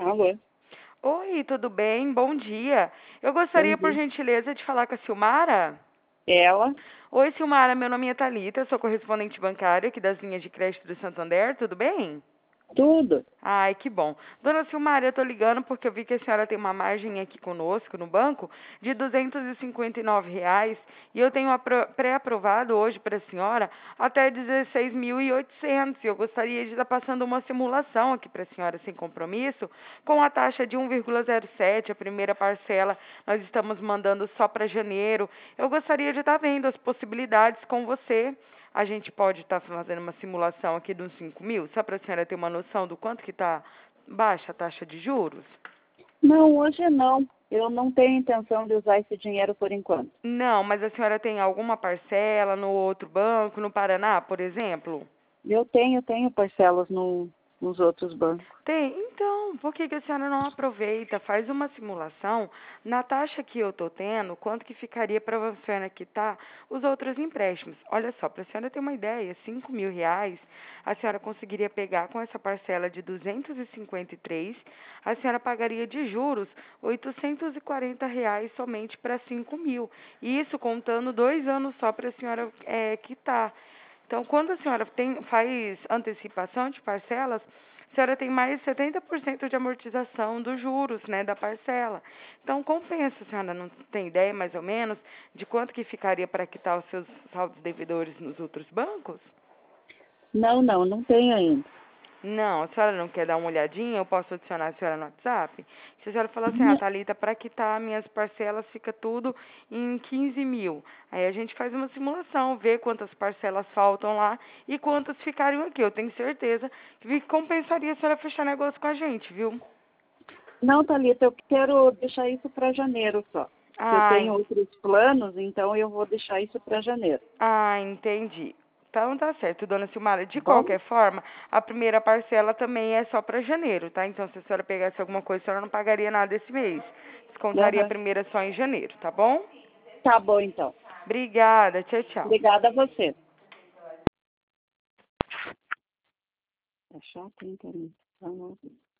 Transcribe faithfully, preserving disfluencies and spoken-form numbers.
Alô, Oi, tudo bem? Bom dia. Eu bom gostaria, por dia. gentileza, de falar com a Silmara. Ela, Oi, Silmara, meu nome é Thalita, sou correspondente bancária aqui das linhas de crédito do Santander, tudo bem? tudo. Ai, que bom. Dona Silmara, eu estou ligando porque eu vi que a senhora tem uma margem aqui conosco no banco de duzentos e cinquenta e nove reais e eu tenho apro- pré-aprovado hoje para a senhora até dezesseis mil e oitocentos. E eu gostaria de estar passando uma simulação aqui para a senhora sem compromisso com a taxa de um vírgula zero sete, a primeira parcela nós estamos mandando só para janeiro. Eu gostaria de estar vendo as possibilidades com você. A gente pode estar fazendo uma simulação aqui dos cinco mil, só para a senhora ter uma noção do quanto que está baixa a taxa de juros? Não, hoje não. Eu não tenho intenção de usar esse dinheiro por enquanto. Não, mas a senhora tem alguma parcela no outro banco, no Paraná, por exemplo? Eu tenho, tenho parcelas no, nos outros bancos. Tem. Então, por que que a senhora não aproveita, faz uma simulação na taxa que eu estou tendo, quanto que ficaria para a senhora quitar os outros empréstimos? Olha só, para a senhora ter uma ideia, cinco mil reais, a senhora conseguiria pegar com essa parcela de duzentos e cinquenta e três, a senhora pagaria de juros oitocentos e quarenta reais somente para cinco mil. Isso contando dois anos só para a senhora é, quitar. Então, quando a senhora tem, faz antecipação de parcelas, a senhora tem mais setenta por cento de amortização dos juros, né, da parcela. Então, compensa, a senhora não tem ideia, mais ou menos, de quanto que ficaria para quitar os seus saldos devedores nos outros bancos? Não, não, não tenho ainda. Não, a senhora não quer dar uma olhadinha? Eu posso adicionar a senhora no WhatsApp? Se a senhora falar assim, ah, Não, Thalita, para quitar minhas parcelas fica tudo em quinze mil. Aí a gente faz uma simulação, vê quantas parcelas faltam lá e quantas ficariam aqui. Eu tenho certeza que compensaria a senhora fechar negócio com a gente, viu? não, Thalita, eu quero deixar isso para janeiro só. Eu tenho Ai, outros planos, então eu vou deixar isso para janeiro. ah, entendi. Então tá certo, dona Silmara. Tá De bom? qualquer forma, a primeira parcela também é só para janeiro, tá? Então, se a senhora pegasse alguma coisa, a senhora não pagaria nada esse mês. Descontaria a Aham. primeira só em janeiro, tá bom? Tá bom, então. Obrigada. Tchau, tchau. Obrigada a você. É chato, hein, Thalita? Tá, não.